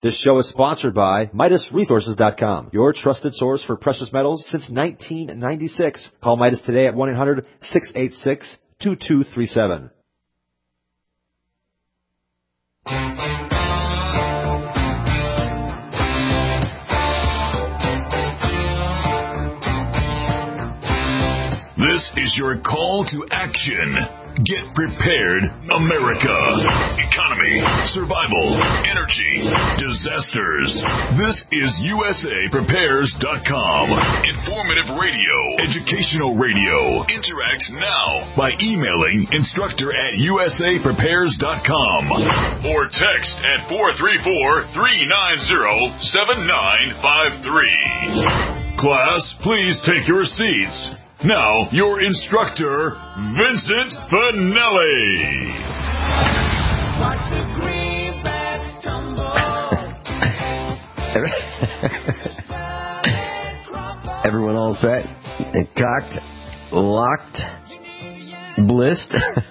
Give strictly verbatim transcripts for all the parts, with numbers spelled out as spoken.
This show is sponsored by Midas Resources dot com, your trusted source for precious metals since nineteen ninety-six. Call Midas today at one eight hundred, six eight six, two two three seven. This is your call to action. Get prepared, America. Economy, survival, energy, disasters. This is U S A Prepares dot com. Informative radio, educational radio. Interact now by emailing instructor at U S A Prepares dot com or text at four three four, three nine zero, seven nine five three. Class, please take your seats. Now, your instructor, Vincent Finelli. Watch the greenbacks tumble. Everyone all set? Cocked, locked, blissed.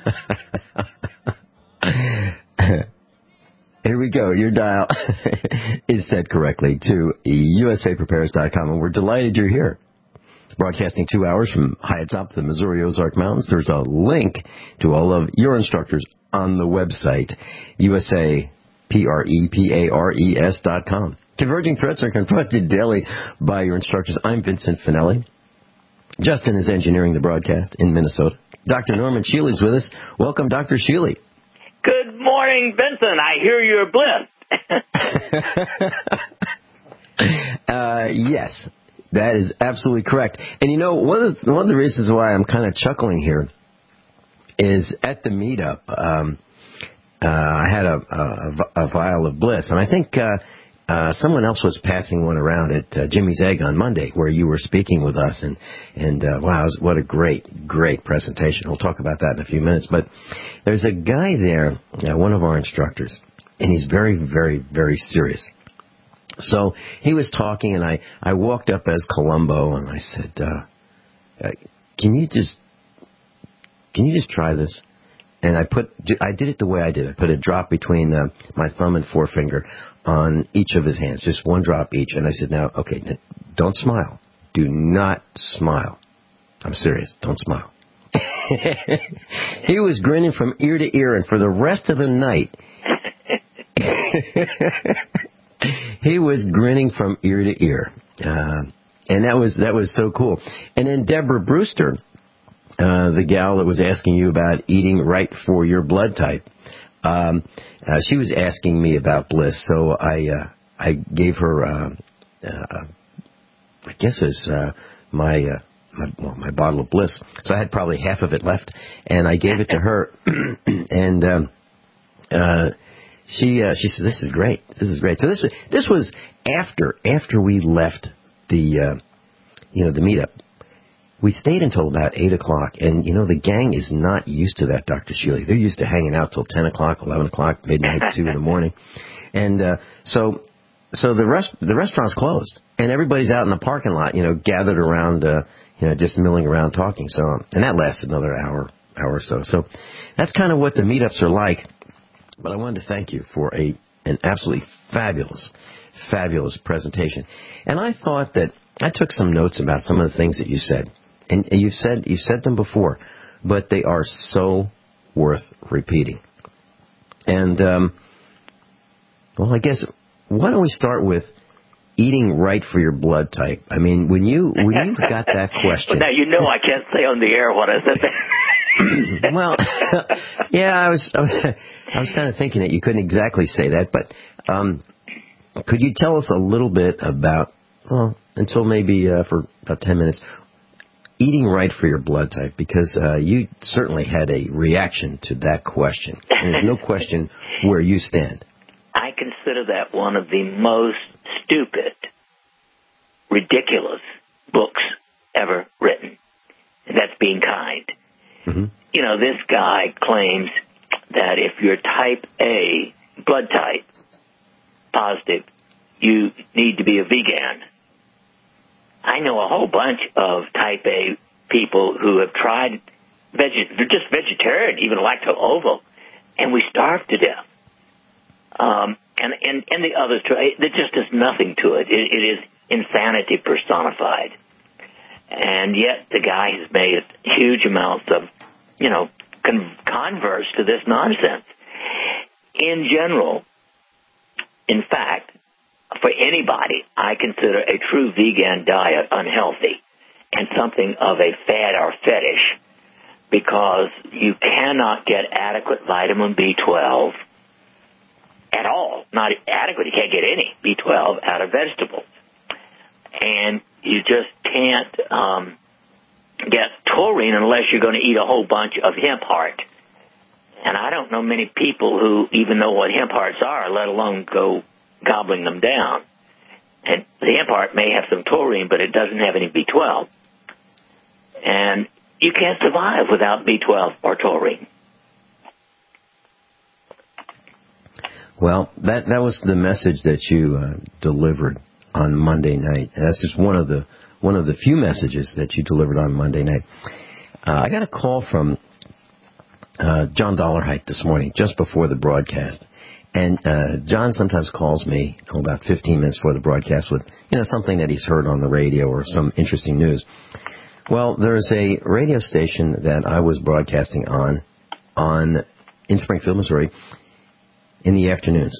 Here we go. Your dial is set correctly to U S A Prepares dot com, and we're delighted you're here. Broadcasting two hours from high atop the Missouri Ozark Mountains. There's a link to all of your instructors on the website, U S A P R E P A R E S dot com. Converging threats are confronted daily by your instructors. I'm Vincent Finelli. Justin is engineering the broadcast in Minnesota. Doctor Norman Shealy's with us. Welcome, Doctor Shealy. Good morning, Vincent. I hear you're blessed. uh, yes. That is absolutely correct. And, you know, one of the, one of the reasons why I'm kind of chuckling here is at the meetup, um, uh, I had a, a, a vial of bliss. And I think uh, uh, someone else was passing one around at uh, Jimmy's Egg on Monday where you were speaking with us. And, and uh, wow, it was, what a great, great presentation. We'll talk about that in a few minutes. But there's a guy there, uh, one of our instructors, and he's very, very, very serious. So he was talking, and I, I walked up as Columbo, and I said, uh, uh, "Can you just can you just try this?" And I put I did it the way I did. I put a drop between uh, my thumb and forefinger on each of his hands, just one drop each. And I said, "Now, okay, don't smile. Do not smile. I'm serious. Don't smile." He was grinning from ear to ear, and for the rest of the night. He was grinning from ear to ear, uh, and that was that was so cool. And then Deborah Brewster, uh, the gal that was asking you about eating right for your blood type, um, uh, she was asking me about bliss. So I uh, I gave her, uh, uh, I guess it's uh, my uh, my well, my bottle of bliss. So I had probably half of it left, and I gave it to her, and. Um, uh, She uh, she said, "This is great. This is great." So this this was after after we left the uh, you know the meetup. We stayed until about eight o'clock, and you know the gang is not used to that, Doctor Shealy. They're used to hanging out till ten o'clock, eleven o'clock, midnight, two in the morning, and uh, so so the rest the restaurant's closed, and everybody's out in the parking lot, you know, gathered around, uh, you know, just milling around talking. So and that lasted another hour hour or so. So that's kind of what the meetups are like. But I wanted to thank you for a an absolutely fabulous, fabulous presentation. And I thought that I took some notes about some of the things that you said. And you said you said them before, but they are so worth repeating. And, um, well, I guess, why don't we start with eating right for your blood type? I mean, when you when you got that question. Well, now you know I can't say on the air what I said there. Well, yeah, I was, I was, I was kind of thinking that you couldn't exactly say that, but um, could you tell us a little bit about, well, until maybe uh, for about ten minutes, eating right for your blood type, because uh, you certainly had a reaction to that question. And there's no question where you stand. I consider that one of the most stupid, ridiculous books ever written, and that's Being Kind. Mm-hmm. You know, this guy claims that if you're type A, blood type, positive, you need to be a vegan. I know a whole bunch of type A people who have tried, veg- they're just vegetarian, even lacto-ovo, and we starve to death. Um, and, and, and the others too. There just is nothing to it. it. It is insanity personified. And yet the guy has made huge amounts of, you know, con- converts to this nonsense. In general, in fact, for anybody, I consider a true vegan diet unhealthy and something of a fad or fetish, because you cannot get adequate vitamin B twelve at all. Not adequate. You can't get any B twelve out of vegetables. And you just can't um, get taurine unless you're going to eat a whole bunch of hemp heart. And I don't know many people who even know what hemp hearts are, let alone go gobbling them down. And the hemp heart may have some taurine, but it doesn't have any B twelve. And you can't survive without B twelve or taurine. Well, that that was the message that you uh, delivered on Monday night. And that's just one of the one of the few messages that you delivered on Monday night. Uh, I got a call from uh, John Dollarhite this morning, just before the broadcast. And uh, John sometimes calls me oh, about fifteen minutes before the broadcast with, you know, something that he's heard on the radio or some interesting news. Well, there's a radio station that I was broadcasting on, on in Springfield, Missouri, in the afternoons.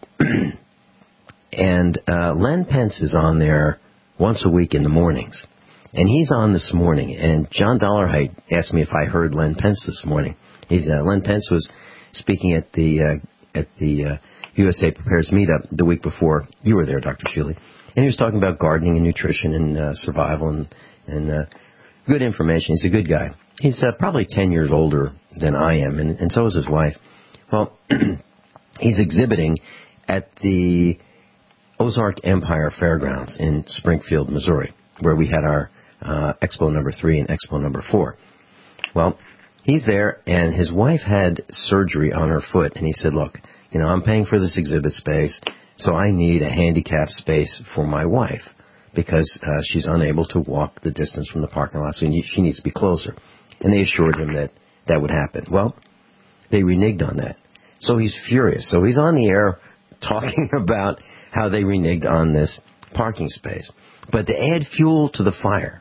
And uh, Len Pence is on there once a week in the mornings. And he's on this morning. And John Dollarhite asked me if I heard Len Pence this morning. He's uh, Len Pence was speaking at the uh, at the uh, U S A Prepares meetup the week before. You were there, Doctor Shealy. And he was talking about gardening and nutrition and uh, survival and, and uh, good information. He's a good guy. He's uh, probably ten years older than I am, and, and so is his wife. Well, he's exhibiting at the Ozark Empire Fairgrounds in Springfield, Missouri, where we had our uh, Expo number three and Expo number four. Well, he's there, and his wife had surgery on her foot, and he said, look, you know, I'm paying for this exhibit space, so I need a handicapped space for my wife, because uh, she's unable to walk the distance from the parking lot, so she needs to be closer. And they assured him that that would happen. Well, they reneged on that. So he's furious. So he's on the air talking about how they reneged on this parking space. But to add fuel to the fire,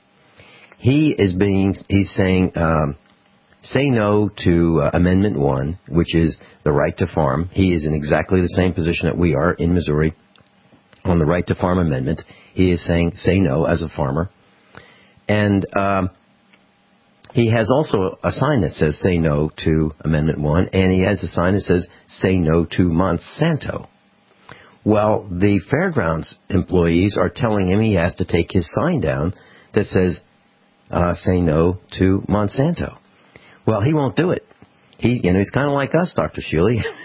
he is being, he's saying, um, say no to uh, Amendment one, which is the right to farm. He is in exactly the same position that we are in Missouri on the right to farm amendment. He is saying, say no as a farmer. And um, he has also a sign that says, say no to Amendment one, and he has a sign that says, say no to Monsanto. Well, the fairgrounds employees are telling him he has to take his sign down that says, uh, say no to Monsanto. Well, he won't do it. He, you know, he's kind of like us, Doctor Shealy. he,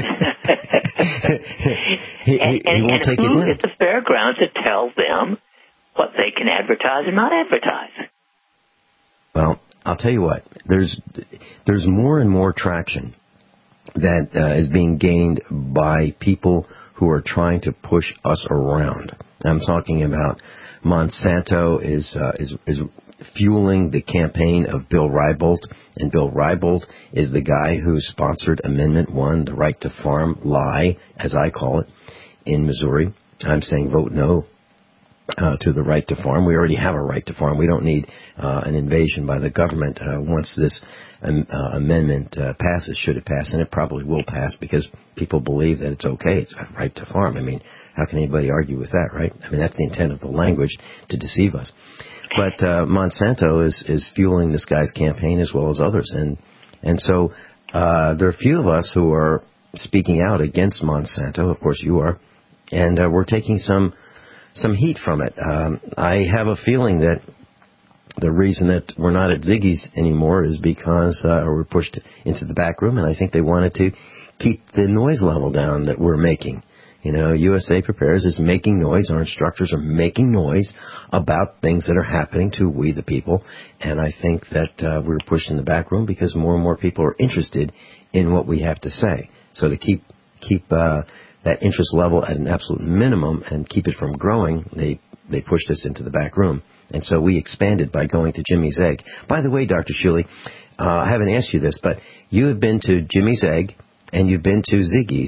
he, and, and, he won't and take who it down. is the fairgrounds that tells them what they can advertise and not advertise? Well, I'll tell you what. There's there's more and more traction that uh, is being gained by people who are trying to push us around. I'm talking about Monsanto is uh, is is fueling the campaign of Bill Reibold, and Bill Reibold is the guy who sponsored Amendment one, the right to farm lie, as I call it, in Missouri. I'm saying vote no uh, to the right to farm. We already have a right to farm. We don't need uh, an invasion by the government uh, once this um, uh, amendment uh, passes, should it pass, and it probably will pass because people believe that it's okay. It's a right to farm. I mean, how can anybody argue with that, right? I mean, that's the intent of the language, to deceive us. But uh, Monsanto is, is fueling this guy's campaign as well as others. And and so uh, there are a few of us who are speaking out against Monsanto. Of course, you are. And uh, we're taking some some heat from it. Um, I have a feeling that the reason that we're not at Ziggy's anymore is because uh, we're pushed into the back room, and I think they wanted to keep the noise level down that we're making. You know, U S A Prepares is making noise. Our instructors are making noise about things that are happening to we the people. And I think that uh, we're pushed in the back room because more and more people are interested in what we have to say. So to keep keep uh, that interest level at an absolute minimum and keep it from growing, they, they pushed us into the back room. And so we expanded by going to Jimmy's Egg. By the way, Doctor Shealy, uh, I haven't asked you this, but you have been to Jimmy's Egg and you've been to Ziggy's.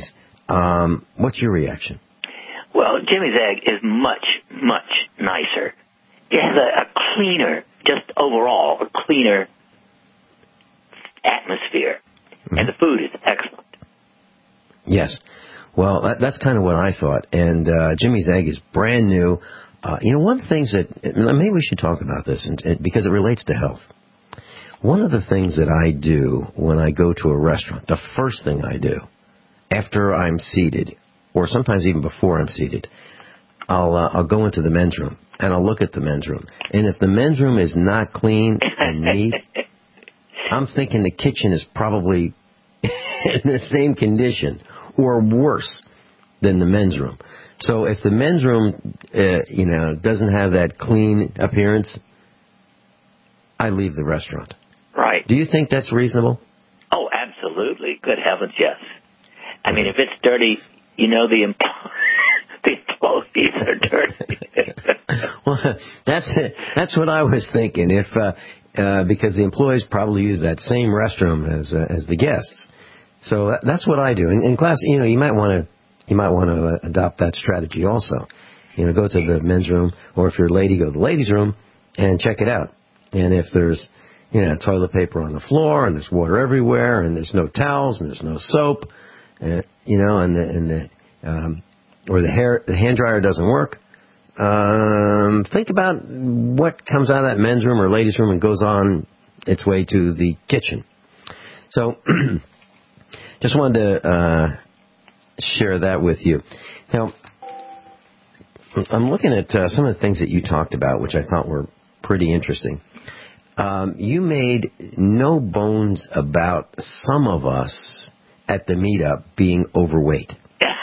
Um, what's your reaction? Well, Jimmy's Egg is much, much nicer. It has a, a cleaner, just overall, a cleaner atmosphere. Mm-hmm. And the food is excellent. Yes. Well, that, that's kind of what I thought. And uh, Jimmy's Egg is brand new. Uh, you know, one of the things that, maybe we should talk about this and, and, because it relates to health. One of the things that I do when I go to a restaurant, the first thing I do after I'm seated, or sometimes even before I'm seated, I'll uh, I'll go into the men's room and I'll look at the men's room. And if the men's room is not clean and neat, I'm thinking the kitchen is probably in the same condition or worse than the men's room. So if the men's room, uh, you know, doesn't have that clean appearance, I leave the restaurant. Right. Do you think that's reasonable? Oh, absolutely. Good heavens, yes. I mean, if it's dirty, you know the, empl- the employees are dirty. Well, that's it. That's what I was thinking. If uh, uh, because the employees probably use that same restroom as uh, as the guests, so that, that's what I do. In, in class, you know, you might want to you might want to uh, adopt that strategy also. You know, go to the men's room, or if you're a lady, go to the ladies' room and check it out. And if there's you know toilet paper on the floor and there's water everywhere and there's no towels and there's no soap, uh, you know, and the and the um, or the hair the hand dryer doesn't work. Um, think about what comes out of that men's room or ladies' room and goes on its way to the kitchen. So, just wanted to uh, share that with you. Now, I'm looking at uh, some of the things that you talked about, which I thought were pretty interesting. Um, you made no bones about some of us at the meetup being overweight.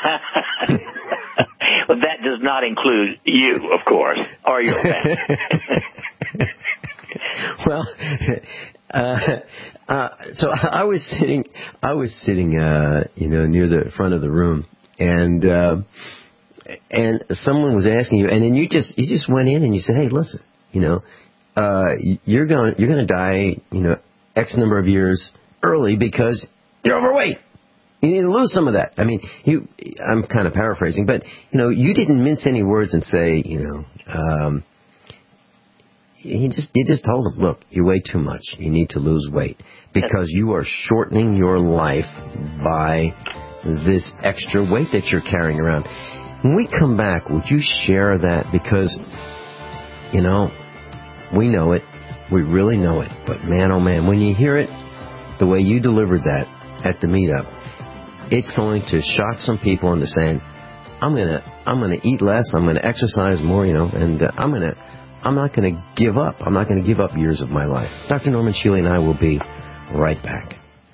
Well, that does not include you, of course, or your family. Well, uh, uh, so I was sitting, I was sitting, uh, you know, near the front of the room, and uh, and someone was asking you, and then you just you just went in and you said, hey, listen, you know, uh, you're going you're going to die, you know, X number of years early because you're overweight. You need to lose some of that. I mean, you, I'm kind of paraphrasing, but, you know, you didn't mince any words and say, you know, um, you just, you just told them, look, you weigh too much. You need to lose weight because you are shortening your life by this extra weight that you're carrying around. When we come back, would you share that? Because, you know, we know it. We really know it. But man, oh man, when you hear it, the way you delivered that at the meetup, it's going to shock some people into saying, I'm gonna, I'm gonna eat less, I'm gonna exercise more, you know, and uh, I'm gonna, I'm not gonna give up. I'm not gonna give up years of my life. Doctor Norman Shealy and I will be right back.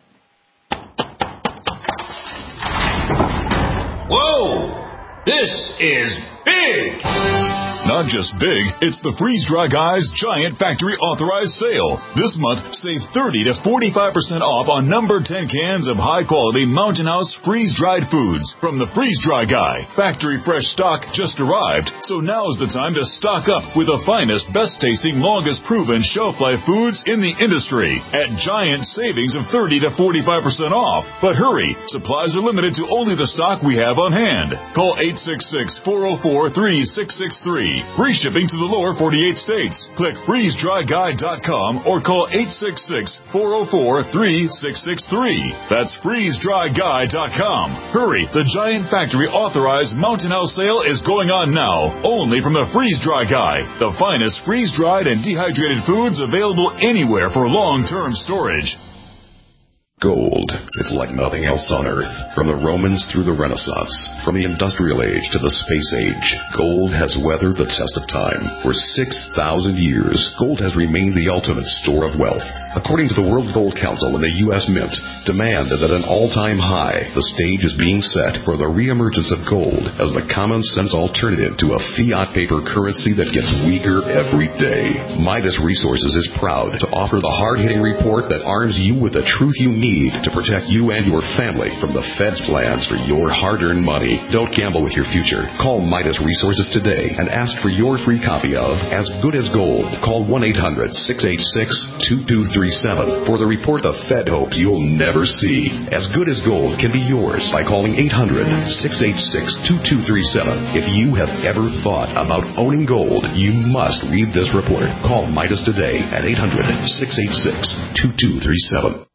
Whoa! This is big! Not just big, it's the Freeze Dry Guys Giant Factory Authorized Sale. This month, save thirty to forty-five percent off on number ten cans of high-quality Mountain House freeze-dried foods from the Freeze Dry Guy. Factory fresh stock just arrived, so now's the time to stock up with the finest, best-tasting, longest-proven shelf-life foods in the industry at giant savings of thirty to forty-five percent off. But hurry, supplies are limited to only the stock we have on hand. Call eight six six, four oh four, three six six three. Free shipping to the lower forty-eight states. Click freeze dry guy dot com or call eight six six, four oh four, three six six three. That's freeze dry guy dot com. Hurry, the Giant Factory Authorized Mountain House sale is going on now, only from the Freeze Dry Guy, the finest freeze-dried and dehydrated foods available anywhere for long-term storage. Gold. It's like nothing else on Earth. From the Romans through the Renaissance, from the Industrial Age to the Space Age, gold has weathered the test of time. For six thousand years, gold has remained the ultimate store of wealth. According to the World Gold Council and the U S Mint, demand is at an all-time high. The stage is being set for the reemergence of gold as the common-sense alternative to a fiat paper currency that gets weaker every day. Midas Resources is proud to offer the hard-hitting report that arms you with the truth you need to protect you and your family from the Fed's plans for your hard-earned money. Don't gamble with your future. Call Midas Resources today and ask for your free copy of As Good as Gold. Call one eight hundred, six eight six, two two three three seven for the report the Fed hopes you'll never see. As Good as Gold can be yours by calling eight hundred, six eight six, two two three seven. If you have ever thought about owning gold, you must read this report. Call Midas today at eight hundred, six eight six, two two three seven.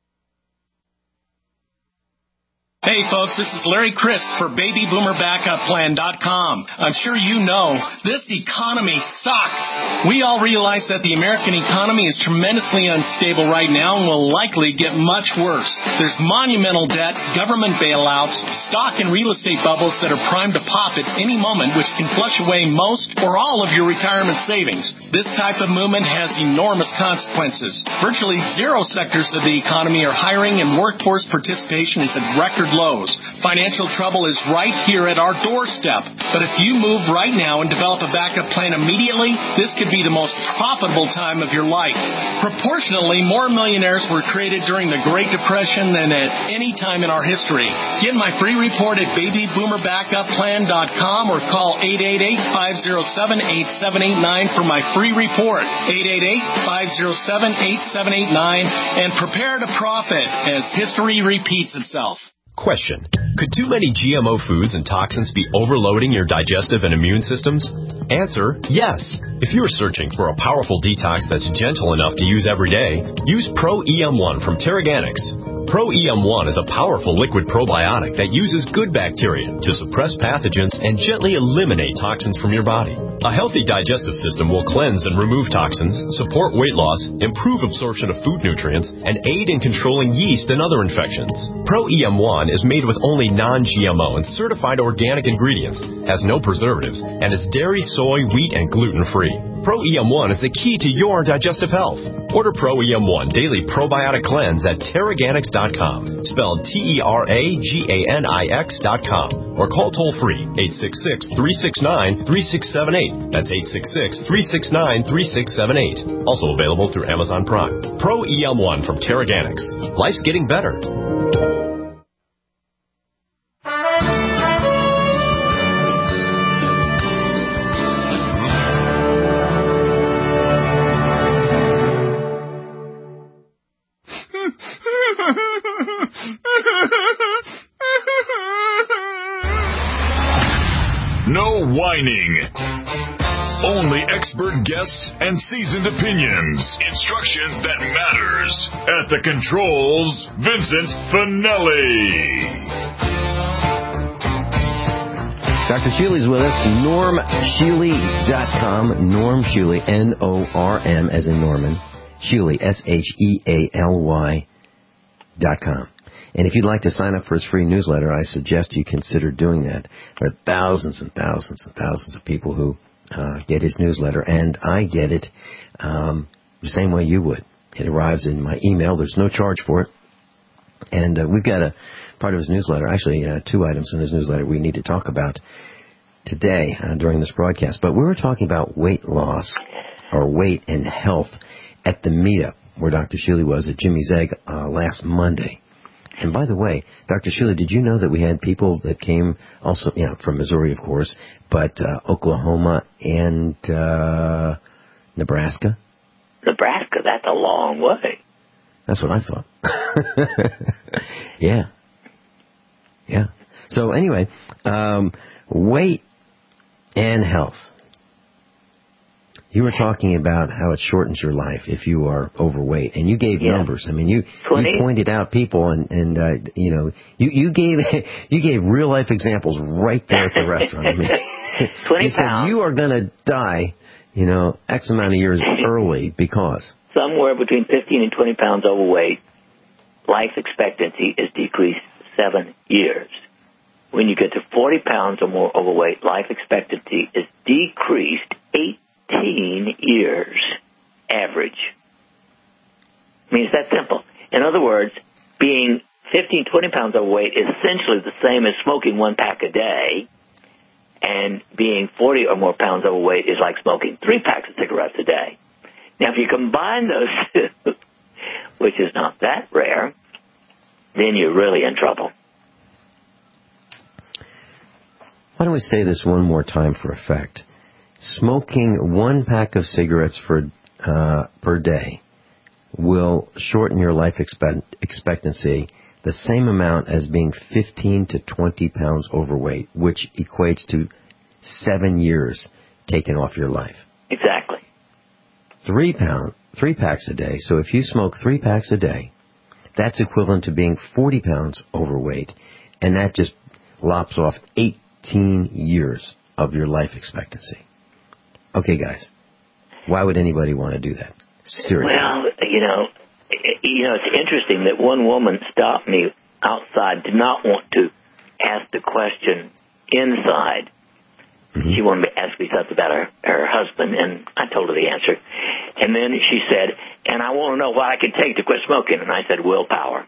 Hey folks, this is Larry Crisp for baby boomer backup plan dot com. I'm sure you know, this economy sucks. We all realize that the American economy is tremendously unstable right now and will likely get much worse. There's monumental debt, government bailouts, stock and real estate bubbles that are primed to pop at any moment, which can flush away most or all of your retirement savings. This type of movement has enormous consequences. Virtually zero sectors of the economy are hiring, and workforce participation is at record lows. Financial trouble is right here at our doorstep. But if you move right now and develop a backup plan immediately, this could be the most profitable time of your life. Proportionally, more millionaires were created during the Great Depression than at any time in our history. Get my free report at baby boomer backup plan dot com or call eight eight eight, five oh seven, eight seven eight nine for my free report. eight eight eight, five oh seven, eight seven eight nine and prepare to profit as history repeats itself. Question. Could too many G M O foods and toxins be overloading your digestive and immune systems? Answer, yes. If you're searching for a powerful detox that's gentle enough to use every day, use Pro E M one from Terraganics. Pro E M one is a powerful liquid probiotic that uses good bacteria to suppress pathogens and gently eliminate toxins from your body. A healthy digestive system will cleanse and remove toxins, support weight loss, improve absorption of food nutrients, and aid in controlling yeast and other infections. Pro E M one is made with only non-G M O and certified organic ingredients, has no preservatives, and is dairy, soy, wheat, and gluten-free. Pro E M one is the key to your digestive health. Order Pro E M one Daily Probiotic Cleanse at Terraganics dot com, spelled T E R A G A N I X dot com, or call toll-free eight six six, three six nine, three six seven eight. That's eight six six, three six nine, three six seven eight. Also available through Amazon Prime. Pro E M one from Terraganics. Life's getting better. No whining. Only expert guests and seasoned opinions. Instruction that matters. At the controls, Vincent Finelli. Doctor Shealy's with us. Norm Shealy dot com. Norm Shealy, N O R M as in Norman. Shealy, S H E A L Y dot com. And if you'd like to sign up for his free newsletter, I suggest you consider doing that. There are thousands and thousands and thousands of people who uh, get his newsletter, and I get it um, the same way you would. It arrives in my email. There's no charge for it. And uh, we've got a part of his newsletter, actually uh, two items in his newsletter we need to talk about today uh, during this broadcast. But we were talking about weight loss or weight and health at the meetup where Doctor Shealy was at Jimmy's Egg uh, last Monday. And by the way, Doctor Shealy, did you know that we had people that came also, yeah, from Missouri, of course, but uh, Oklahoma and uh, Nebraska? Nebraska, that's a long way. That's what I thought. yeah. Yeah. So anyway, um, weight and health. You were talking about how it shortens your life if you are overweight, and you gave yeah. numbers. I mean, you, you pointed out people, and, and uh, you know, you, you gave you gave real life examples right there at the restaurant. I mean, twenty you pounds. said you are going to die, you know, X amount of years early because somewhere between fifteen and twenty pounds overweight, life expectancy is decreased seven years. When you get to forty pounds or more overweight, life expectancy is decreased eight. eighteen years average. I mean, it's that simple. In other words, being fifteen, twenty pounds overweight is essentially the same as smoking one pack a day, and being forty or more pounds overweight is like smoking three packs of cigarettes a day. Now, if you combine those two, which is not that rare, then you're really in trouble. Why don't we say this one more time for effect? Smoking one pack of cigarettes for uh, per day will shorten your life expect- expectancy the same amount as being fifteen to twenty pounds overweight, which equates to seven years taken off your life. Exactly. Three pound, three packs a day. So if you smoke three packs a day, that's equivalent to being forty pounds overweight, and that just lops off eighteen years of your life expectancy. Okay, guys, why would anybody want to do that? Seriously. Well, you know, you know, it's interesting that one woman stopped me outside, did not want to ask the question inside. Mm-hmm. She wanted to ask me something about her, her husband, and I told her the answer. And then she said, and I want to know what I can take to quit smoking. And I said, willpower.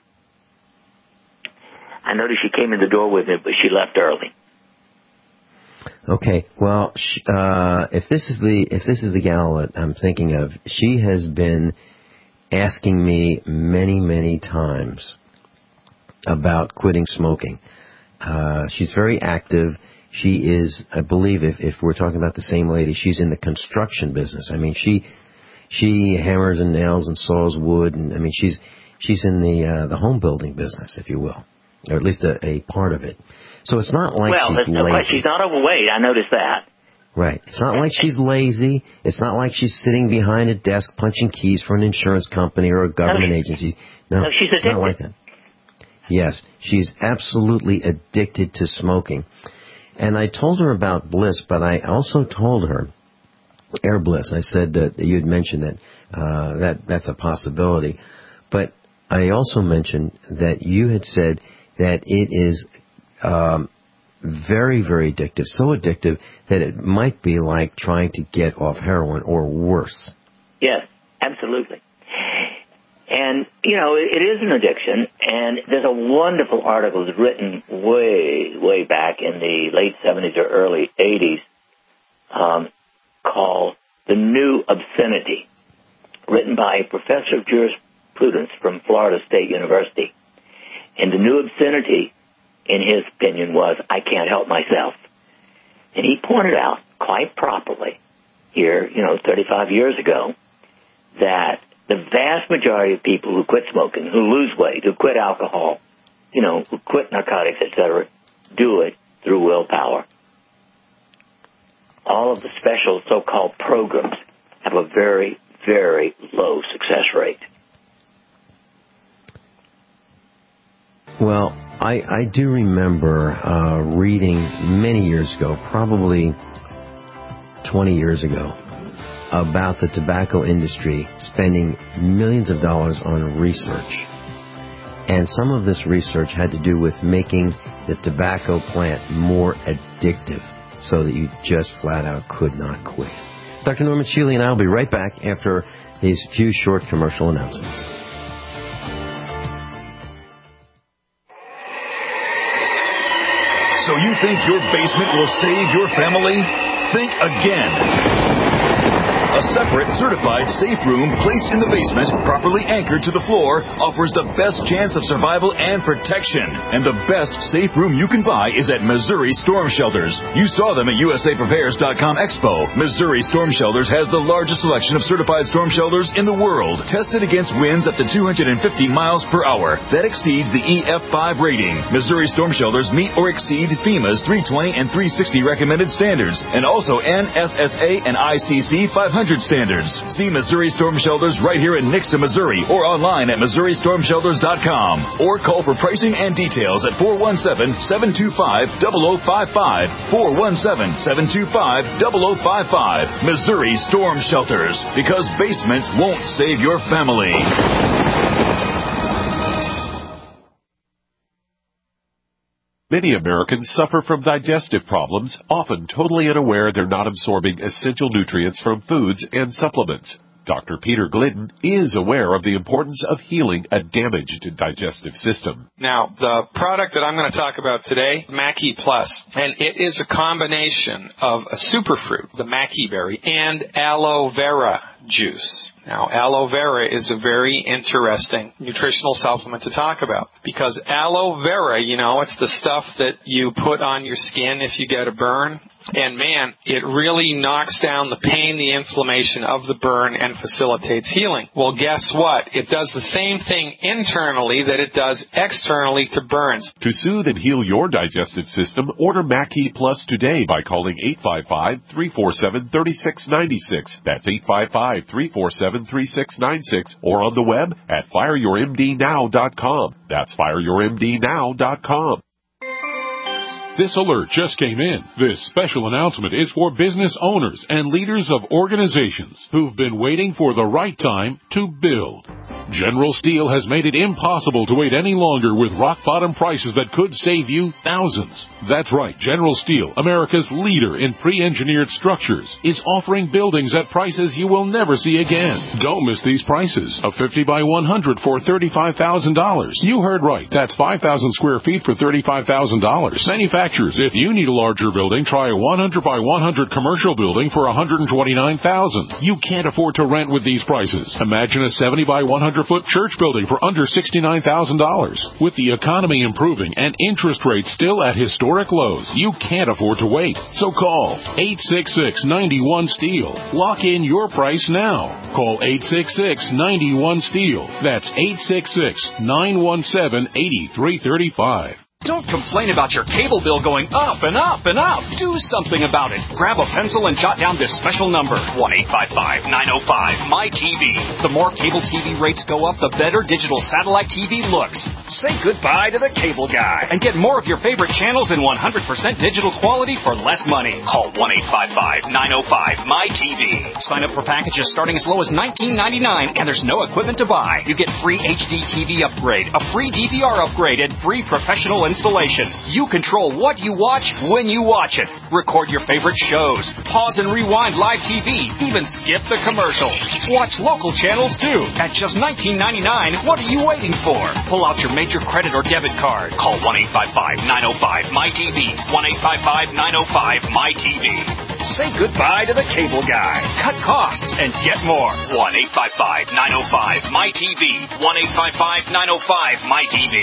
I noticed she came in the door with me, but she left early. Okay, well, sh- uh, if this is the if this is the gal that I'm thinking of, she has been asking me many, many times about quitting smoking. Uh, she's very active. She is, I believe, if, if we're talking about the same lady, she's in the construction business. I mean, she she hammers and nails and saws wood, and I mean, she's she's in the uh, the home building business, if you will, or at least a, a part of it. So it's not like well, she's no lazy. question. She's not overweight. I noticed that. Right. It's not like she's lazy. It's not like she's sitting behind a desk punching keys for an insurance company or a government no, agency. No, no she's it's addicted. not like that. Yes, she's absolutely addicted to smoking. And I told her about Bliss, but I also told her, Air Bliss, I said that you had mentioned that, uh, that that's a possibility. But I also mentioned that you had said that it is um, very, very addictive, so addictive that it might be like trying to get off heroin or worse. Yes, absolutely. And, you know, it, it is an addiction, and there's a wonderful article that's written way, way back in the late seventies or early eighties um, called The New Obscenity, written by a professor of jurisprudence from Florida State University. And the new obscenity, in his opinion, was, I can't help myself. And he pointed out quite properly here, you know, thirty-five years ago, that the vast majority of people who quit smoking, who lose weight, who quit alcohol, you know, who quit narcotics, et cetera, do it through willpower. All of the special so-called programs have a very, very low success rate. Well, I, I do remember uh, reading many years ago, probably twenty years ago, about the tobacco industry spending millions of dollars on research. And some of this research had to do with making the tobacco plant more addictive so that you just flat out could not quit. Doctor Norman Shealy and I will be right back after these few short commercial announcements. So you think your basement will save your family? Think again. A separate, certified safe room placed in the basement, properly anchored to the floor, offers the best chance of survival and protection. And the best safe room you can buy is at Missouri Storm Shelters. You saw them at U S A Prepares dot com Expo. Missouri Storm Shelters has the largest selection of certified storm shelters in the world, tested against winds up to two hundred fifty miles per hour. That exceeds the E F five rating. Missouri Storm Shelters meet or exceed FEMA's three twenty and three sixty recommended standards, and also N S S A and I C C five hundred standards. See Missouri Storm Shelters right here in Nixa, Missouri, or online at Missouri Storm Shelters dot com, or call for pricing and details at four one seven, seven two five, zero zero five five, four one seven, seven two five, zero zero five five. Missouri Storm Shelters, because basements won't save your family. Many Americans suffer from digestive problems, often totally unaware they're not absorbing essential nutrients from foods and supplements. Doctor Peter Glidden is aware of the importance of healing a damaged digestive system. Now, the product that I'm going to talk about today, Mackey Plus, and it is a combination of a superfruit, the Mackey berry, and aloe vera juice. Now, aloe vera is a very interesting nutritional supplement to talk about because aloe vera, you know, it's the stuff that you put on your skin if you get a burn. And, man, it really knocks down the pain, the inflammation of the burn, and facilitates healing. Well, guess what? It does the same thing internally that it does externally to burns. To soothe and heal your digestive system, order Mackey Plus today by calling eight five five, three four seven, three six nine six. That's eight five five, three four seven, three six nine six. Or on the web at fire your m d now dot com. That's fire your m d now dot com. This alert just came in. This special announcement is for business owners and leaders of organizations who've been waiting for the right time to build. General Steel has made it impossible to wait any longer with rock-bottom prices that could save you thousands. That's right, General Steel, America's leader in pre-engineered structures, is offering buildings at prices you will never see again. Don't miss these prices. A fifty by one hundred for thirty-five thousand dollars. You heard right. That's five thousand square feet for thirty-five thousand dollars. Manufacturers, if you need a larger building, try a one hundred by one hundred commercial building for one hundred twenty-nine thousand dollars. You can't afford to rent with these prices. Imagine a seventy by one hundred foot church building for under sixty-nine thousand dollars. With the economy improving and interest rates still at historic lows, you can't afford to wait. So call eight six six, nine one, STEEL. Lock in your price now. Call eight six six, nine one, STEEL. That's eight six six, nine one seven, eight three three five. Don't complain about your cable bill going up and up and up. Do something about it. Grab a pencil and jot down this special number, one eight five five, nine oh five, M Y T V. The more cable T V rates go up, the better digital satellite T V looks. Say goodbye to the cable guy and get more of your favorite channels in one hundred percent digital quality for less money. Call one eight five five, nine oh five, M Y T V. Sign up for packages starting as low as nineteen ninety-nine, and there's no equipment to buy. You get free H D T V upgrade, a free D V R upgrade, and free professional installation. You control what you watch when you watch it. Record your favorite shows. Pause and rewind live T V. Even skip the commercials. Watch local channels too. At just nineteen ninety-nine, what are you waiting for? Pull out your major credit or debit card. Call one eight five five, nine oh five, M Y T V. one eight five five, nine oh five, M Y T V. Say goodbye to the cable guy. Cut costs and get more. one eight five five, nine oh five, M Y T V. one eight five five, nine oh five, M Y T V.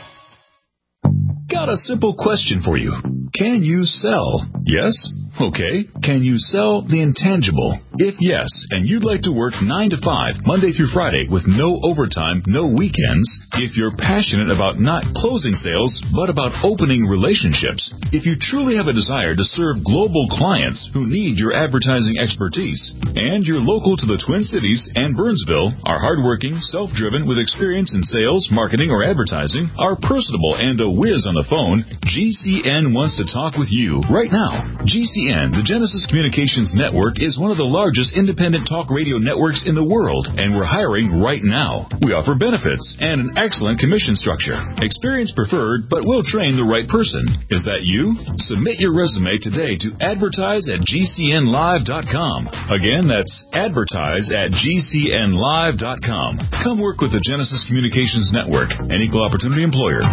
Got a simple question for you. Can you sell? Yes? Okay. Can you sell the intangible? If yes, and you'd like to work nine to five, Monday through Friday, with no overtime, no weekends, if you're passionate about not closing sales, but about opening relationships, if you truly have a desire to serve global clients who need your advertising expertise, and you're local to the Twin Cities and Burnsville, are hardworking, self-driven, with experience in sales, marketing, or advertising, are personable and a whiz on the phone, G C N wants to talk with you right now. G C N, the Genesis Communications Network, is one of the largest independent talk radio networks in the world, and we're hiring right now. We offer benefits and an excellent commission structure. Experience preferred, but we'll train the right person. Is that you? Submit your resume today to advertise at G C N live dot com. Again, that's advertise at G C N live dot com. Come work with the Genesis Communications Network, an equal opportunity employer.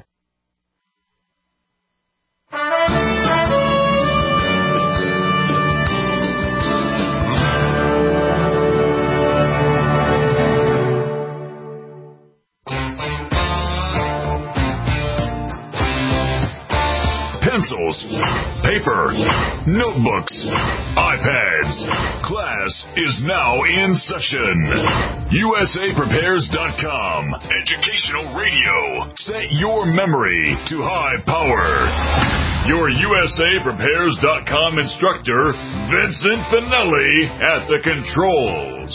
Pencils, paper, notebooks, iPads. Class is now in session. U S A Prepares dot com. Educational radio. Set your memory to high power. Your U S A Prepares dot com instructor, Vincent Finelli, at the controls.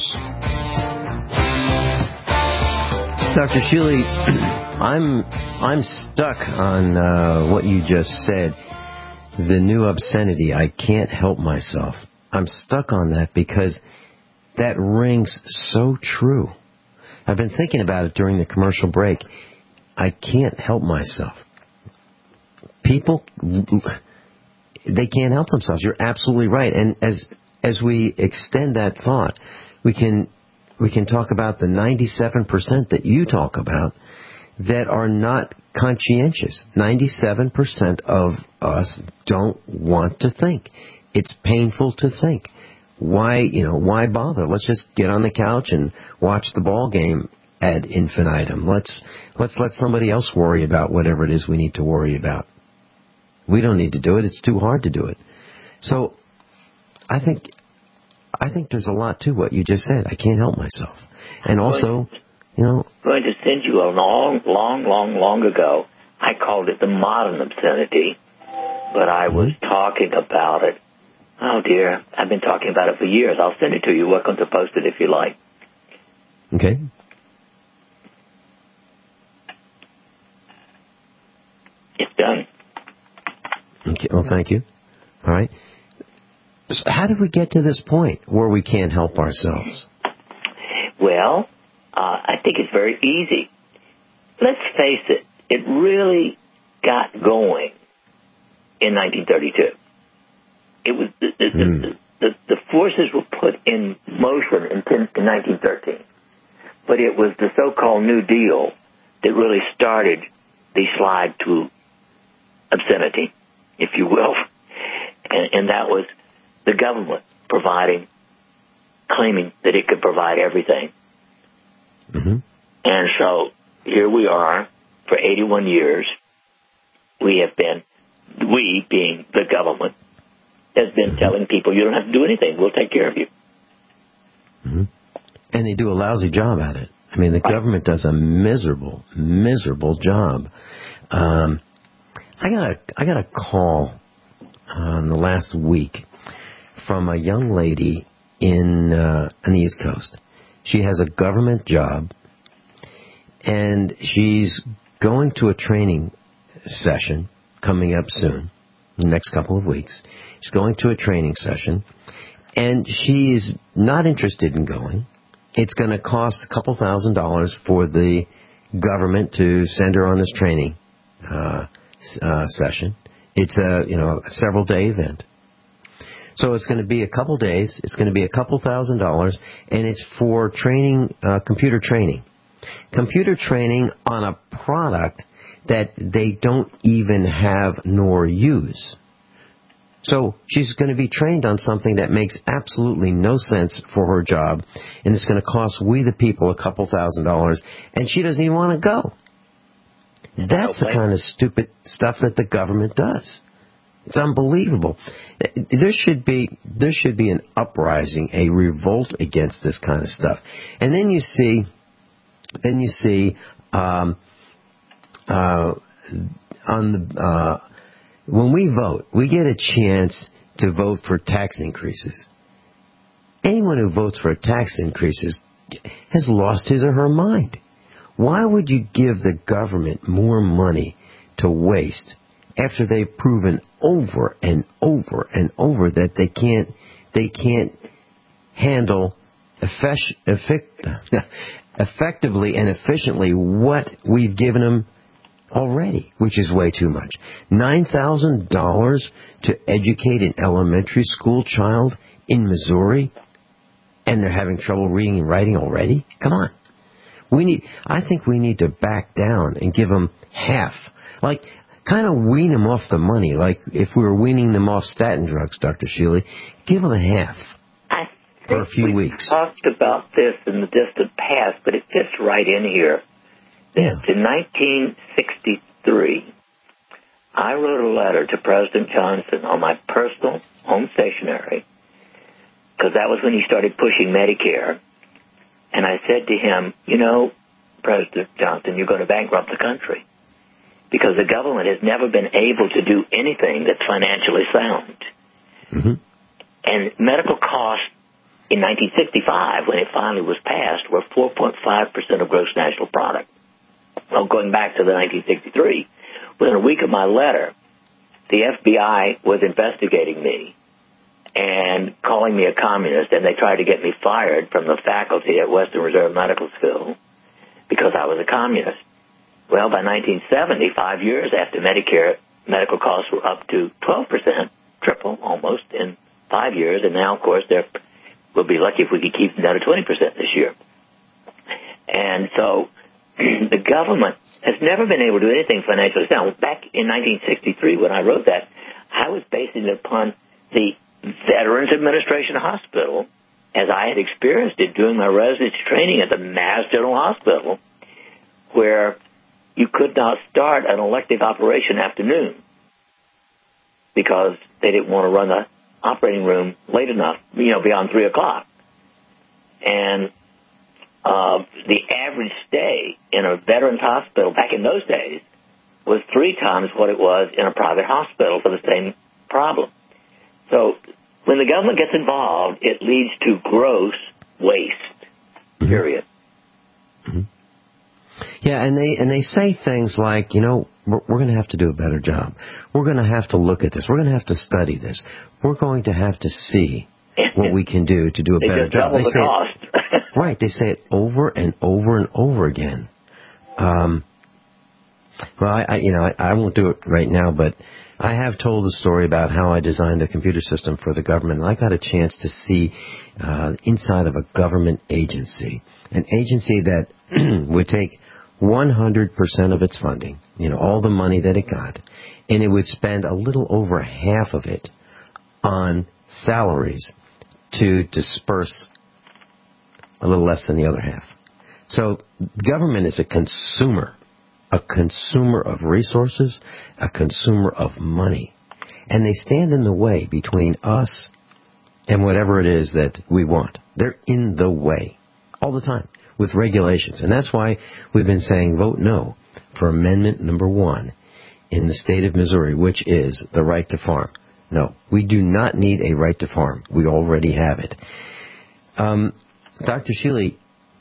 Doctor Shealy, I'm I'm stuck on uh, what you just said. The new obscenity. I can't help myself. I'm stuck on that because that rings so true. I've been thinking about it during the commercial break. I can't help myself. People, they can't help themselves. You're absolutely right. And as as we extend that thought, we can we can talk about the ninety-seven percent that you talk about that are not conscientious. ninety-seven percent of us don't want to think. It's painful to think. why, you know, why bother? Let's just get on the couch and watch the ball game ad infinitum. Let's let's let somebody else worry about whatever it is we need to worry about. We don't need to do it. It's too hard to do it. So I think I think there's a lot to what you just said. I can't help myself. And also, you know, I'm going to send you a long, long, long, long ago. I called it the modern obscenity, but I was talking about it. Oh, dear. I've been talking about it for years. I'll send it to you. You're welcome to post it if you like. Okay. It's done. Okay. Well, thank you. All right. So how did we get to this point where we can't help ourselves? Well, uh, I think it's very easy. Let's face it. It really got going in nineteen thirty-two. It was the, the, mm. the, the, the forces were put in motion in, in nineteen thirteen, but it was the so-called New Deal that really started the slide to obscenity, if you will, and, and that was the government providing, claiming that it could provide everything. Mm-hmm. And so here we are for eighty-one years. We have been, we being the government, has been mm-hmm. telling people, you don't have to do anything. We'll take care of you. Mm-hmm. And they do a lousy job at it. I mean, the right. government does a miserable, miserable job. Um, I got a, I got a call uh, in the last week from a young lady in uh, on the East Coast. She has a government job, and she's going to a training session coming up soon, the next couple of weeks. She's going to a training session, and she's not interested in going. It's going to cost a couple thousand dollars for the government to send her on this training uh, uh, session. It's a you know a several day event. So it's going to be a couple days. It's going to be a couple thousand dollars, and it's for training, uh, computer training. Computer training on a product that they don't even have nor use. So she's going to be trained on something that makes absolutely no sense for her job, and it's going to cost we the people a couple thousand dollars, and she doesn't even want to go. That's the kind of stupid stuff that the government does. It's unbelievable. There should be there should be an uprising, a revolt against this kind of stuff. And then you see, then you see, um, uh, on the uh, when we vote, we get a chance to vote for tax increases. Anyone who votes for tax increases has lost his or her mind. Why would you give the government more money to waste after they've proven over and over and over that they can't they can't handle effect, effect, effectively and efficiently what we've given them already, which is way too much. nine thousand dollars to educate an elementary school child in Missouri, and they're having trouble reading and writing already? Come on. We need. I think we need to back down and give them half. Like, kind of wean them off the money, like if we were weaning them off statin drugs, Doctor Shealy. Give them a half I for a few we weeks. talked about this in the distant past, but it fits right in here. Yeah. In nineteen sixty-three, I wrote a letter to President Johnson on my personal home stationery, because that was when he started pushing Medicare. And I said to him, you know, President Johnson, you're going to bankrupt the country, because the government has never been able to do anything that's financially sound. Mm-hmm. And medical costs in nineteen sixty-five, when it finally was passed, were four point five percent of gross national product. Well, going back to the nineteen sixty-three, within a week of my letter, the F B I was investigating me and calling me a communist, and they tried to get me fired from the faculty at Western Reserve Medical School because I was a communist. Well, by nineteen seventy, five years after Medicare, medical costs were up to twelve percent, triple almost, in five years. And now, of course, they're, we'll be lucky if we could keep them down to twenty percent this year. And so the government has never been able to do anything financially sound. Back in nineteen sixty-three, when I wrote that, I was basing it upon the Veterans Veterans Administration Hospital, as I had experienced it during my residency training at the Mass General Hospital, where you could not start an elective operation afternoon because they didn't want to run the operating room late enough, you know, beyond three o'clock. And uh, the average stay in a veterans hospital back in those days was three times what it was in a private hospital for the same problem. So when the government gets involved, it leads to gross waste, period. Mm-hmm. Yeah, and they and they say things like, you know, we're, we're going to have to do a better job. We're going to have to look at this. We're going to have to study this. We're going to have to see what we can do to do a they better just job. Double They the say cost. it, right. They say it over and over and over again. Um, well, I, I you know I, I won't do it right now, but I have told the story about how I designed a computer system for the government, and I got a chance to see uh, inside of a government agency, an agency that would take one hundred percent of its funding, you know, all the money that it got, and it would spend a little over half of it on salaries to disperse a little less than the other half. So government is a consumer, a consumer of resources, a consumer of money, and they stand in the way between us and whatever it is that we want. They're in the way all the time with regulations. And that's why we've been saying vote no for amendment number one in the state of Missouri, which is the right to farm. No, we do not need a right to farm. We already have it. Um, Doctor Shealy,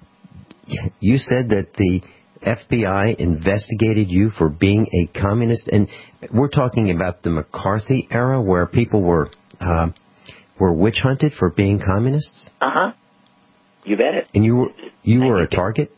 you said that the F B I investigated you for being a communist, and we're talking about the McCarthy era where people were uh, were witch hunted for being communists? Uh-huh. You bet it. And you were, you were a target?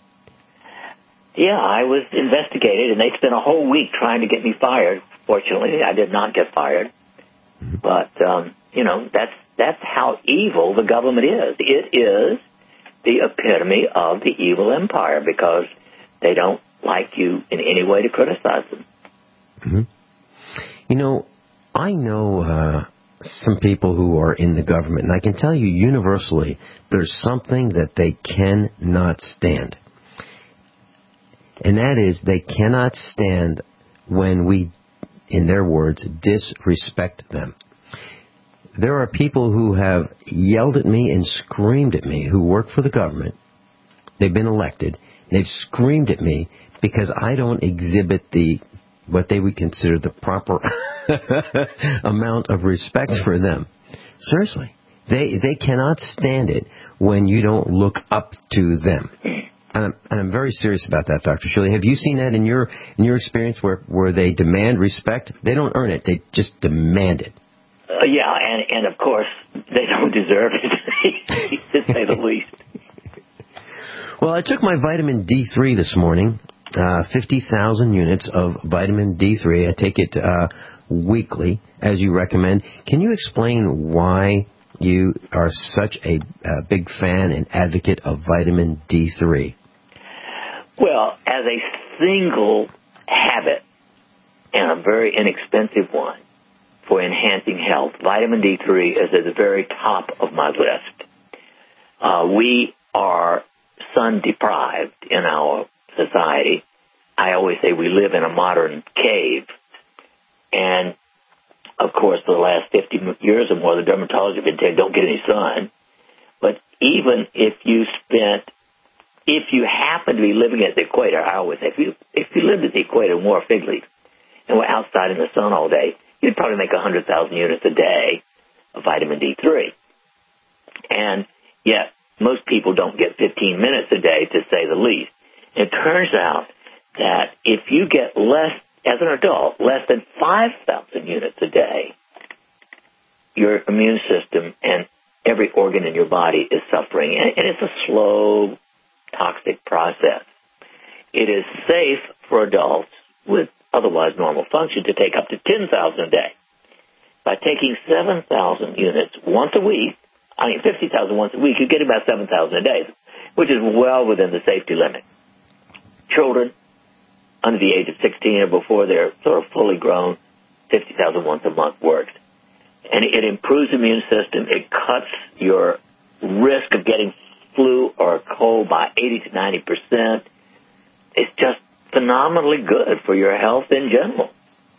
Yeah, I was investigated, and they spent a whole week trying to get me fired. Fortunately, I did not get fired. Mm-hmm. But, um, you know, that's that's how evil the government is. It is the epitome of the evil empire because they don't like you in any way to criticize them. Mm-hmm. You know, I know uh, some people who are in the government, and I can tell you universally there's something that they cannot stand. And that is they cannot stand when we, in their words, disrespect them. There are people who have yelled at me and screamed at me who work for the government. They've been elected. They've screamed at me because I don't exhibit the what they would consider the proper amount of respect for them. Seriously. They they cannot stand it when you don't look up to them. And I'm, and I'm very serious about that, Doctor Shealy. Have you seen that in your in your experience where, where they demand respect? They don't earn it. They just demand it. Uh, yeah, and, and of course, they don't deserve it, to say the least. Well, I took my vitamin D three this morning, uh, fifty thousand units of vitamin D three. I take it uh, weekly, as you recommend. Can you explain why you are such a, a big fan and advocate of vitamin D three? Well, as a single habit, and a very inexpensive one, for enhancing health, vitamin D three is at the very top of my list. Uh, we are sun-deprived in our society. I always say we live in a modern cave. And, of course, the last fifty years or more, the dermatologists have been saying don't get any sun. But even if you spent, if you happen to be living at the equator, I always say, if you, if you lived at the equator and wore a fig leaf and were outside in the sun all day, you'd probably make one hundred thousand units a day of vitamin D three. And yet, most people don't get fifteen minutes a day, to say the least. It turns out that if you get less, as an adult, less than five thousand units a day, your immune system and every organ in your body is suffering. And it's a slow, toxic process. It is safe for adults with otherwise normal function to take up to ten thousand a day. By taking seven thousand units once a week, I mean fifty thousand once a week, you get about seven thousand a day, which is well within the safety limit. Children under the age of sixteen or before they're sort of fully grown, fifty thousand once a month works. and it improves the immune system. It cuts your risk of getting flu or a cold by eighty to ninety percent. It's just phenomenally good for your health in general.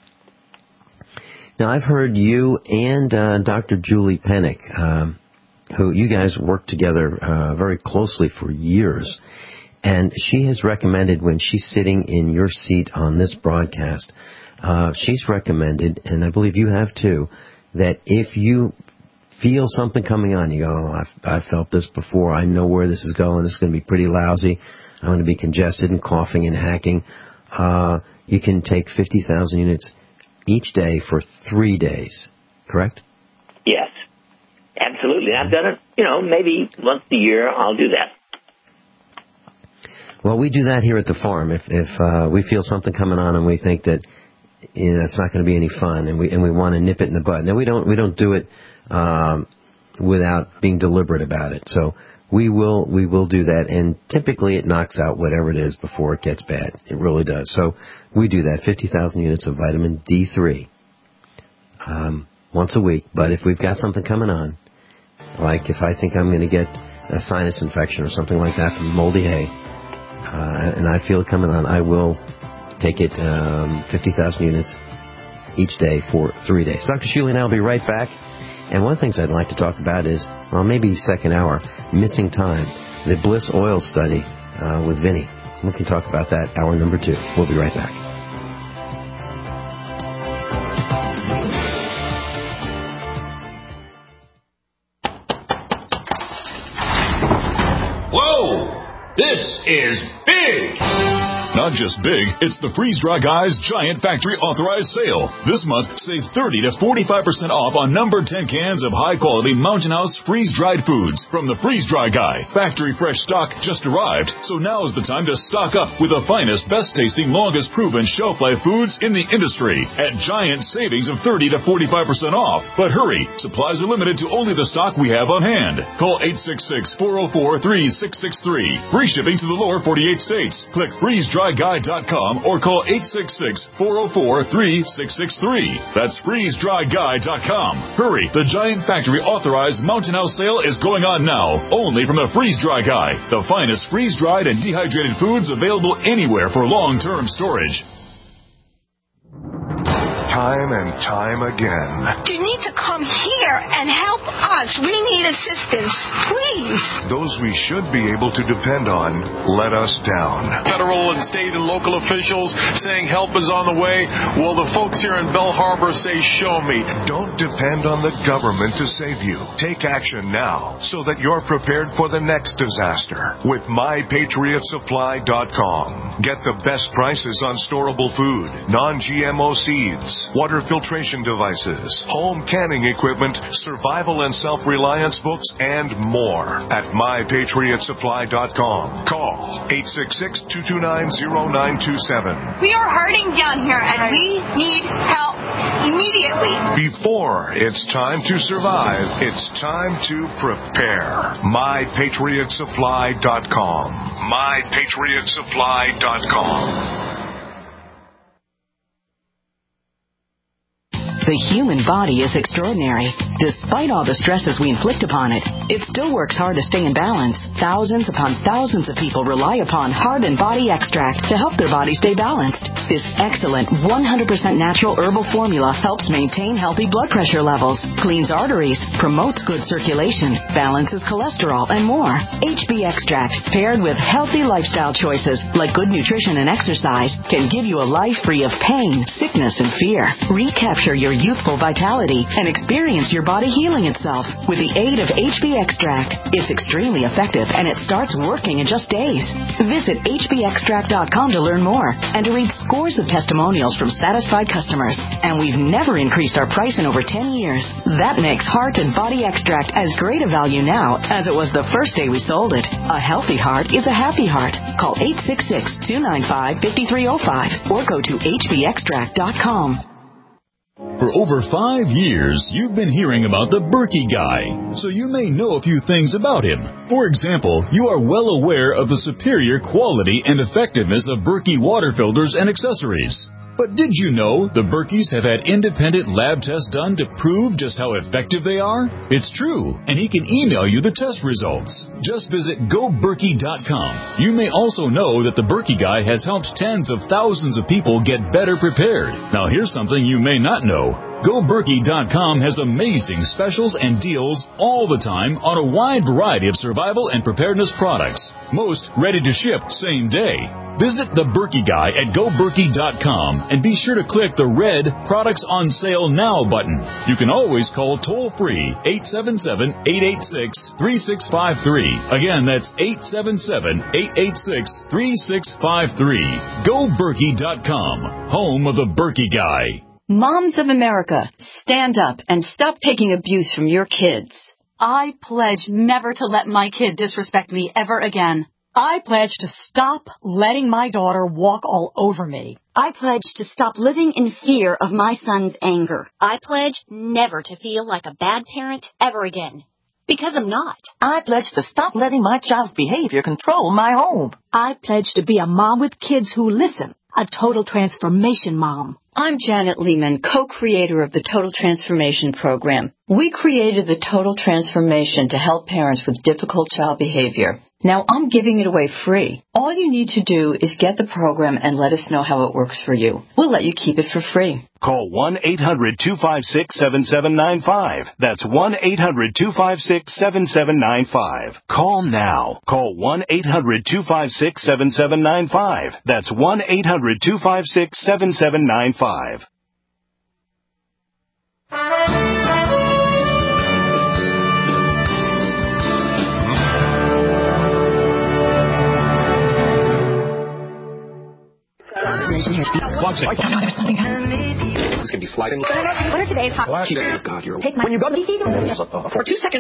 Now, I've heard you and uh, Doctor Julie Pennick, um, who you guys worked together uh, very closely for years, and she has recommended when she's sitting in your seat on this broadcast, uh, she's recommended, and I believe you have too, that if you feel something coming on, you go, oh, I've, I've felt this before, I know where this is going, this is going to be pretty lousy, I'm going to be congested and coughing and hacking, uh, you can take fifty thousand units each day for three days, correct? Yes, absolutely. I've done it, you know, maybe once a year I'll do that. Well, we do that here at the farm. If if uh, we feel something coming on and we think that you know, it's not going to be any fun, and we and we want to nip it in the bud. Now we don't we don't do it um, without being deliberate about it. So we will we will do that, and typically it knocks out whatever it is before it gets bad. It really does. So we do that, fifty thousand units of vitamin D three um, once a week. But if we've got something coming on, like if I think I'm going to get a sinus infection or something like that from moldy hay, uh, and I feel it coming on, I will take it um, fifty thousand units each day for three days. Doctor Shealy and I will be right back. And one of the things I'd like to talk about is, well, maybe second hour, missing time, the Bliss Oil study uh, with Vinny. We can talk about that hour number two. We'll be right back. Whoa! This is big! Not just big, it's the Freeze Dry Guy's Giant Factory Authorized Sale. This month, save thirty to forty-five percent off on number ten cans of high-quality Mountain House freeze-dried foods from the Freeze Dry Guy. Factory fresh stock just arrived, so now is the time to stock up with the finest, best-tasting, longest-proven shelf-life foods in the industry at giant savings of thirty to forty-five percent off. But hurry, supplies are limited to only the stock we have on hand. Call eight six six, four oh four, three six six three. Free shipping to the lower forty-eight states. Click freeze dry guy dot com or call eight six six, four oh four, three six six three. That's freeze dry guy dot com. Hurry, the Giant Factory Authorized Mountain House sale is going on now, only from the Freeze Dry Guy, the finest freeze-dried and dehydrated foods available anywhere for long-term storage. Time and time again. You need to come here and help us. We need assistance, please. Those we should be able to depend on let us down. Federal and state and local officials saying help is on the way. Well, the folks here in Belle Harbor say, show me. Don't depend on the government to save you. Take action now so that you're prepared for the next disaster with my patriot supply dot com. Get the best prices on storable food, non-G M O seeds, water filtration devices, home canning equipment, survival and self-reliance books, and more at my patriot supply dot com. Call eight six six, two two nine, zero nine two seven. We are hurting down here, and we need help immediately. Before it's time to survive, it's time to prepare. my patriot supply dot com. my patriot supply dot com. The human body is extraordinary. Despite all the stresses we inflict upon it, it still works hard to stay in balance. Thousands upon thousands of people rely upon Heart and Body Extract to help their body stay balanced. This excellent one hundred percent natural herbal formula helps maintain healthy blood pressure levels, cleans arteries, promotes good circulation, balances cholesterol, and more. H B Extract, paired with healthy lifestyle choices like good nutrition and exercise, can give you a life free of pain, sickness, and fear. Recapture your youthful vitality and experience your body healing itself with the aid of H B Extract. It's extremely effective and it starts working in just days. Visit H B extract dot com to learn more and to read scores of testimonials from satisfied customers. And we've never increased our price in over ten years. That makes Heart and Body Extract as great a value now as it was the first day we sold it. A healthy heart is a happy heart. Call eight six six, two nine five, five three zero five or go to H B extract dot com. For over five years, you've been hearing about the Berkey Guy, so you may know a few things about him. For example, you are well aware of the superior quality and effectiveness of Berkey water filters and accessories. But did you know the Berkeys have had independent lab tests done to prove just how effective they are? It's true, and he can email you the test results. Just visit go berkey dot com. You may also know that the Berkey Guy has helped tens of thousands of people get better prepared. Now here's something you may not know. go berkey dot com has amazing specials and deals all the time on a wide variety of survival and preparedness products. Most ready to ship same day. Visit the Berkey Guy at go berkey dot com and be sure to click the red Products on Sale Now button. You can always call toll-free eight seven seven, eight eight six, three six five three. Again, that's eight seven seven, eight eight six, three six five three. go berkey dot com, home of the Berkey Guy. Moms of America, stand up and stop taking abuse from your kids. I pledge never to let my kid disrespect me ever again. I pledge to stop letting my daughter walk all over me. I pledge to stop living in fear of my son's anger. I pledge never to feel like a bad parent ever again. Because I'm not. I pledge to stop letting my child's behavior control my home. I pledge to be a mom with kids who listen. A total transformation mom. I'm Janet Lehman, co-creator of the Total Transformation Program. We created the Total Transformation to help parents with difficult child behavior. Now I'm giving it away free. All you need to do is get the program and let us know how it works for you. We'll let you keep it for free. Call one eight hundred two five six seven seven nine five. That's one eight hundred two five six seven seven nine five. Call now. Call one eight hundred two five six seven seven nine five. That's one eight hundred two five six seven seven nine five. It's going to be sliding. What are today's hot? Oh, God, you're... Take my... When you go to the... For two seconds,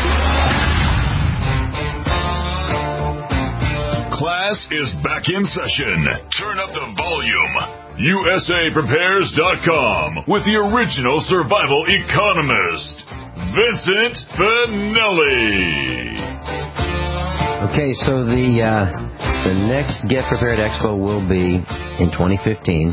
Class is back in session. Turn up the volume. U S A Prepares dot com with the original survival economist, Vincent Finelli. Okay, so the uh, the next Get Prepared Expo will be in twenty fifteen,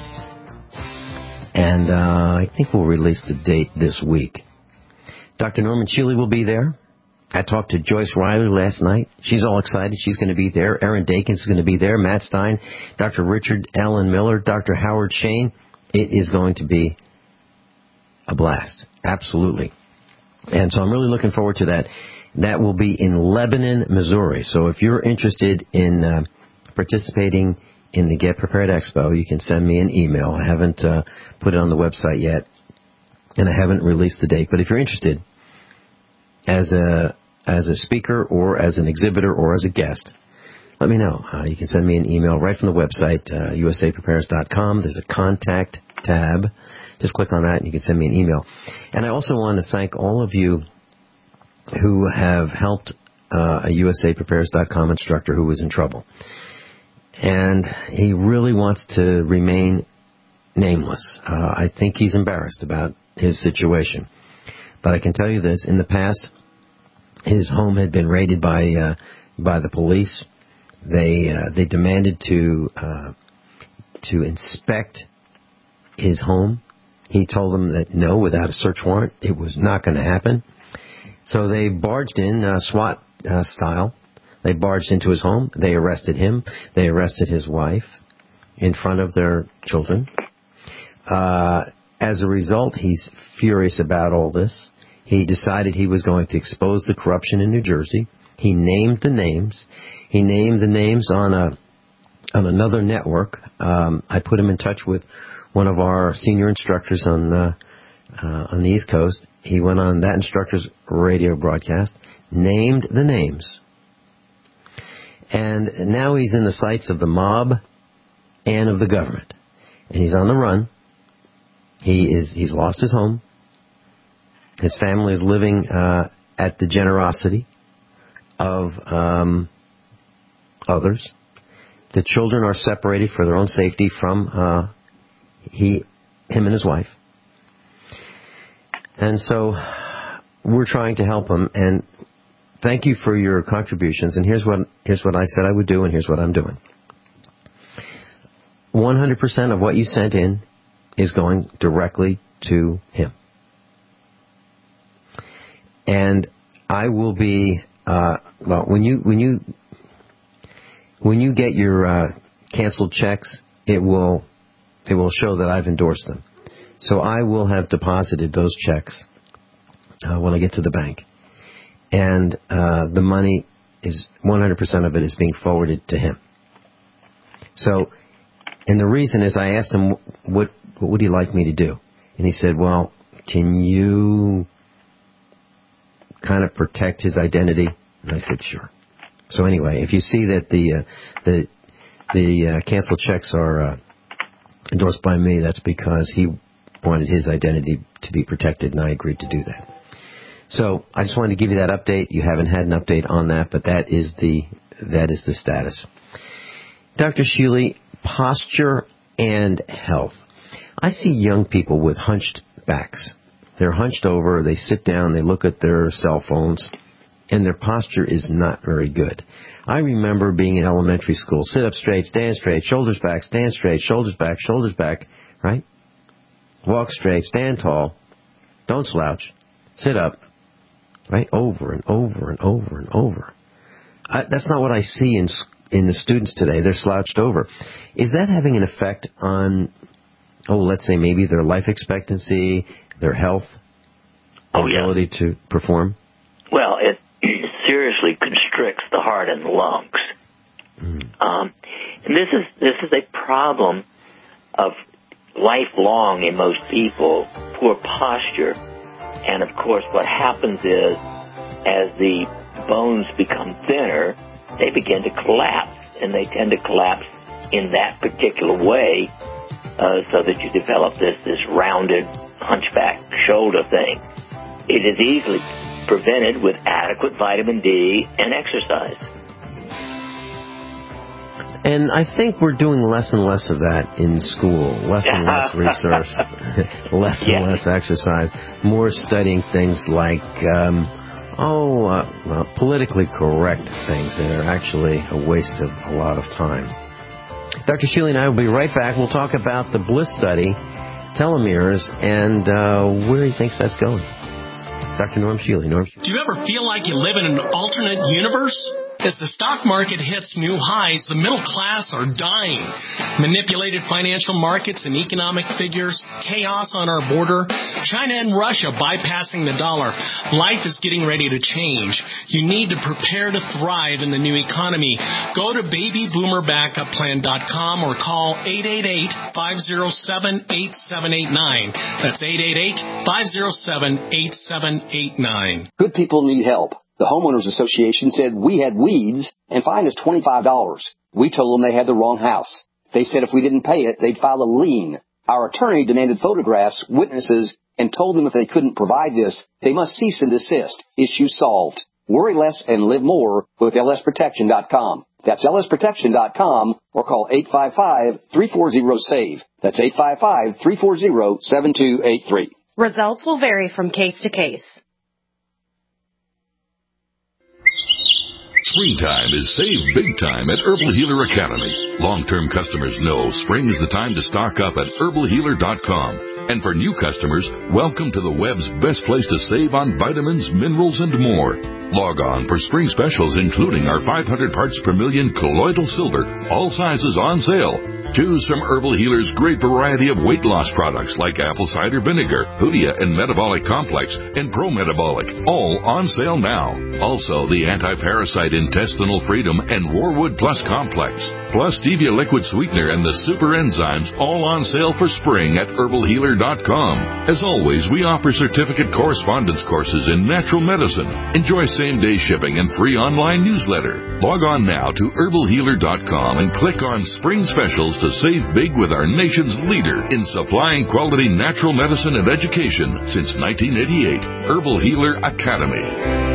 and uh, I think we'll release the date this week. Doctor Norman Shealy will be there. I talked to Joyce Riley last night. She's all excited. She's going to be there. Aaron Dakins is going to be there. Matt Stein, Doctor Richard Allen Miller, Doctor Howard Shane. It is going to be a blast. Absolutely. And so I'm really looking forward to that. That will be in Lebanon, Missouri. So if you're interested in uh, participating in the Get Prepared Expo, you can send me an email. I haven't uh, put it on the website yet, and I haven't released the date. But if you're interested as a as a speaker or as an exhibitor or as a guest, let me know. Uh, you can send me an email right from the website, uh, U S A Prepares dot com. There's a contact tab. Just click on that and you can send me an email. And I also want to thank all of you who have helped uh, a U S A Prepares dot com instructor who was in trouble. And he really wants to remain nameless. Uh, I think he's embarrassed about his situation. But I can tell you this, in the past, his home had been raided by uh, by the police. They uh, they demanded to uh, to inspect his home. He told them that no, without a search warrant, it was not going to happen. So they barged in, uh, SWAT uh, style. They barged into his home. They arrested him. They arrested his wife in front of their children. Uh, as a result, he's furious about all this. He decided he was going to expose the corruption in New Jersey. He named the names. He named the names on a on another network. Um, I put him in touch with one of our senior instructors on uh, uh, on the East Coast. He went on that instructor's radio broadcast, named the names, and now he's in the sights of the mob and of the government, and he's on the run. He is he's lost his home. His family is living uh, at the generosity of um, others. The children are separated for their own safety from uh, he, him and his wife. And so we're trying to help him. And thank you for your contributions. And here's what here's what I said I would do, and here's what I'm doing. one hundred percent of what you sent in is going directly to him. And I will be, uh, well, when you, when you, when you get your, uh, canceled checks, it will, it will show that I've endorsed them. So I will have deposited those checks, uh, when I get to the bank. And, uh, the money is, one hundred percent of it is being forwarded to him. So, and the reason is I asked him, what, what would he like me to do? And he said, well, can you kind of protect his identity? And I said, sure. So anyway, if you see that the uh, the the uh, canceled checks are uh, endorsed by me, that's because he wanted his identity to be protected, and I agreed to do that. So I just wanted to give you that update. You haven't had an update on that, but that is the that is the status. Doctor Sheely, posture and health. I see young people with hunched backs. They're hunched over, they sit down, they look at their cell phones, and their posture is not very good. I remember being in elementary school. Sit up straight, stand straight, shoulders back, stand straight, shoulders back, shoulders back, right? Walk straight, stand tall, don't slouch, sit up, right? Over and over and over and over. I, that's not what I see in in the students today. They're slouched over. Is that having an effect on, oh, let's say maybe their life expectancy, their health, oh, ability yeah. to perform? Well, it seriously constricts the heart and lungs. Mm. Um, and this is this is a problem of lifelong in most people, poor posture. And of course, what happens is, as the bones become thinner, they begin to collapse, and they tend to collapse in that particular way, uh, so that you develop this this rounded hunchback shoulder thing. It is easily prevented with adequate vitamin D and exercise. And I think we're doing less and less of that in school. Less and less research, less and yeah. less exercise, more studying things like, um, oh, uh, well, politically correct things that are actually a waste of a lot of time. Doctor Sheely and I will be right back. We'll talk about the Bliss study, telomeres, and uh, where he thinks that's going. Doctor Norm Sheely. Norm. Do you ever feel like you live in an alternate universe? As the stock market hits new highs, the middle class are dying. Manipulated financial markets and economic figures, chaos on our border, China and Russia bypassing the dollar. Life is getting ready to change. You need to prepare to thrive in the new economy. Go to baby boomer backup plan dot com or call eight eight eight, five oh seven, eight seven eight nine. That's eight eight eight, five oh seven, eight seven eight nine. Good people need help. The Homeowners Association said we had weeds and fined us twenty-five dollars. We told them they had the wrong house. They said if we didn't pay it, they'd file a lien. Our attorney demanded photographs, witnesses, and told them if they couldn't provide this, they must cease and desist. Issue solved. Worry less and live more with L S protection dot com. That's L S protection dot com or call eight five five, three four zero, SAVE. That's eight five five, three four zero, seven two eight three. Results will vary from case to case. Springtime is save big time at Herbal Healer Academy. Long-term customers know spring is the time to stock up at herbal healer dot com. And for new customers, welcome to the web's best place to save on vitamins, minerals, and more. Log on for spring specials including our five hundred parts per million colloidal silver, all sizes on sale. Choose from Herbal Healer's great variety of weight loss products like apple cider vinegar, Hoodia and Metabolic Complex, and Pro-Metabolic, all on sale now. Also, the Anti-Parasite Intestinal Freedom and Warwood Plus Complex, plus Stevia Liquid Sweetener and the Super Enzymes, all on sale for spring at herbal healer dot com. As always, we offer certificate correspondence courses in natural medicine. Enjoy same-day shipping and free online newsletter. Log on now to herbal healer dot com and click on Spring Specials to save big with our nation's leader in supplying quality natural medicine and education since nineteen eighty-eight, Herbal Healer Academy.